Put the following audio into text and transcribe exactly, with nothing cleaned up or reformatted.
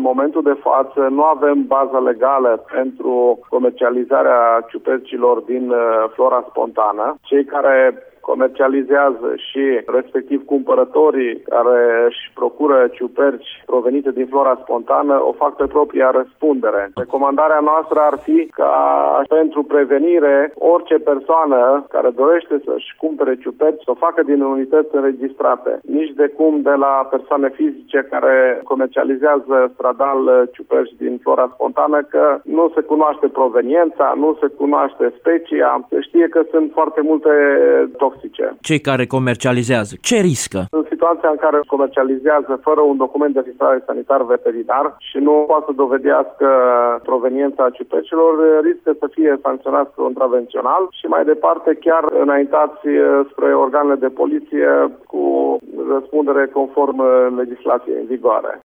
momentul de față nu avem bază legală pentru comercializarea ciupercilor din flora spontană. Cei care comercializează și respectiv cumpărătorii care își procură ciuperci provenite din flora spontană o fac pe propria răspundere. Recomandarea noastră ar fi ca pentru prevenire orice persoană care dorește să-și cumpere ciuperci să o facă din unități înregistrate. Nici de cum de la persoane fizice care comercializează stradal ciuperci din flora spontană, că nu se cunoaște proveniența, nu se cunoaște specia, se știe că sunt foarte multe toxice. Cei care comercializează, ce riscă? În situația în care comercializează fără un document de registrare sanitar veterinar și nu poate să dovedească proveniența ciupercilor, riscă să fie sancționați contravențional și mai departe chiar înaintați spre organele de poliție cu răspundere conform legislației în vigoare.